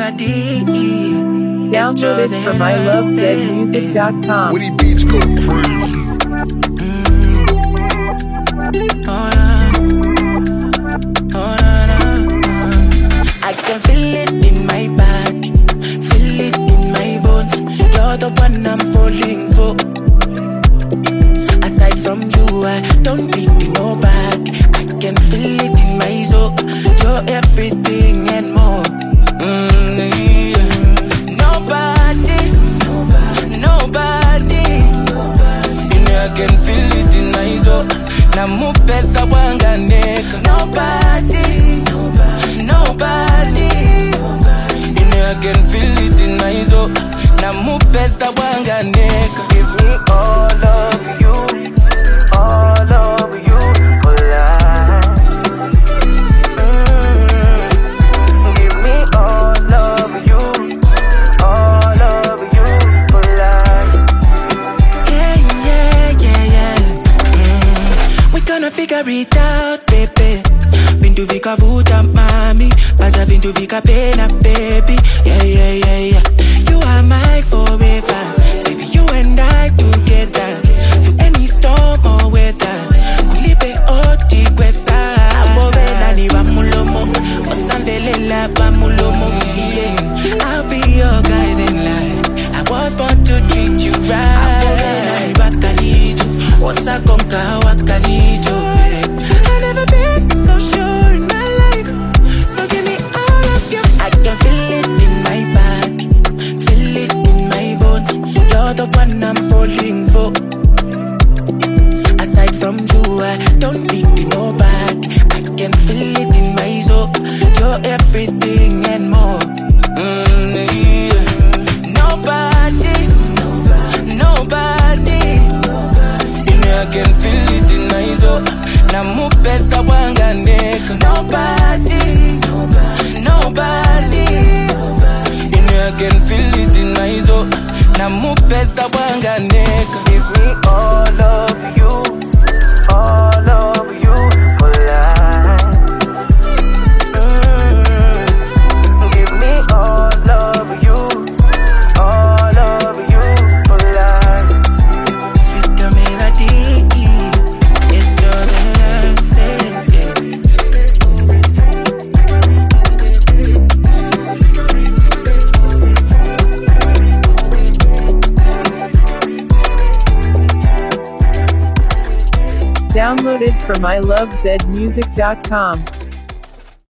melody. Download it from ilovezmusic.com. When he beats go crazy. I can feel it in my body, feel it in my bones. You're the one I'm falling for. Aside from you, I don't need nobody. I can feel it in my soul. You're everything and more. Yeah. Nobody. I can feel it in my soul. Namupesa wanganeka. Nobody. I can feel it in my soul. Namupesa wanganeka. Give me all of you, all of you for life. Give me all of you for life. Yeah. We gonna figure it out, baby. Vindu vika vuta mami, baja vindu vika pena, baby. Yeah. You are my forever, baby. You and I together, through any storm or weather. Kulipe oti kwesa, abovena ni bamulomo, osamvelela bamulomo. Yeah, I'll be your guiding light. I was born to treat you right. Abovena ni bakalijo, osakonka wakalijo. I've never been so sure in my life, so give me all of you. I can feel it in my body, feel it in my bones. You're the one I'm falling for. Aside from you, I don't need nobody. I can feel it in my soul. You're everything and more. Yeah. Nobody. I can feel it in my soul. Namupesa wanganeka. Nobody. I can feel it in my soul. Namupesa wanganeka. Give me all of you for life. Give me all of you for life. Sweet the melody, it's just Download it from ilovezmusic.com.